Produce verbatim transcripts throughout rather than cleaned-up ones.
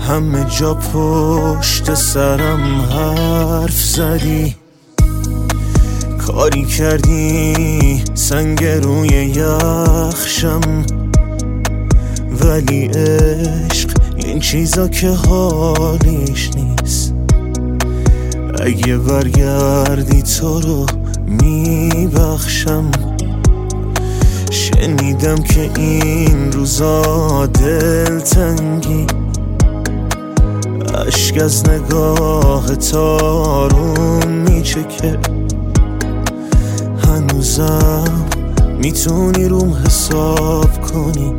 همه جا پشت سرم حرف زدی، کاری کردی سنگ روی یخشم، ولی عشق این چیزا که حالیش نیست. اگه برگردی تو رو میبخشم. شنیدم که این روزا دلتنگی، اشک از نگاه تارون میچکه. هنوزم میتونی روم حساب کنی.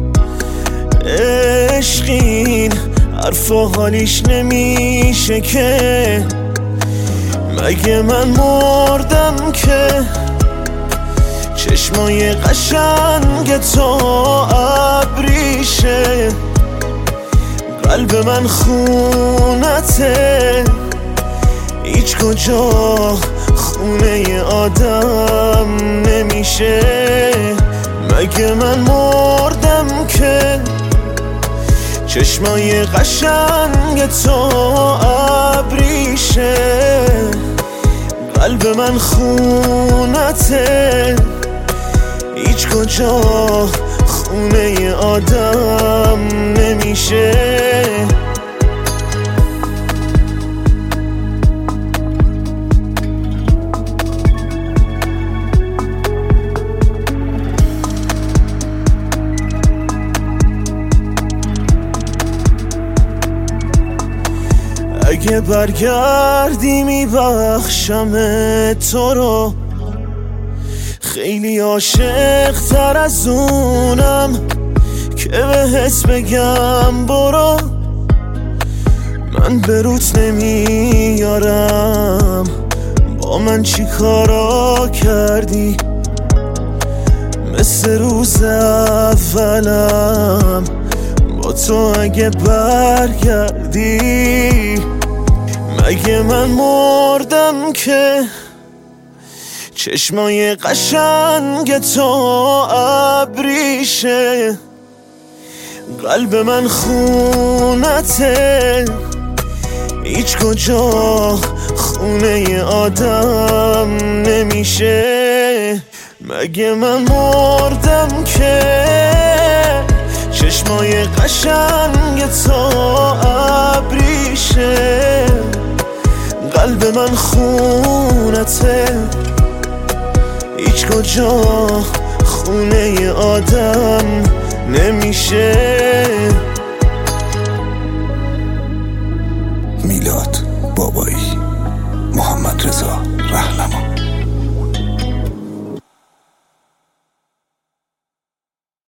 عشقین حرفا حالیش نمیشه که، مگه من مردم که چشمای قشنگ تو ابریشه. قلب من خونته، هیچ کجا خونه آدم نمیشه. مگه من مردم که چشمای قشنگ تو ابریشه. قلب من خونته، هیچ کجا خونه آدم نمیشه. اگه برگردی میبخشم تو رو، خیلی عاشق تر از اونم که بهت بگم برو. من به روت نمیارم، با من چی کارا کردی؟ مثل روز اولم با تو اگه برگردی. مگه من مردم که چشمای قشنگ تو ابریشه. قلب من خونته، هیچ کجا خونه آدم نمیشه. مگه من مردم که چشمای قشنگ تو ابریشه. قلب من خونته، هیچ کجا خونه آدم نمیشه.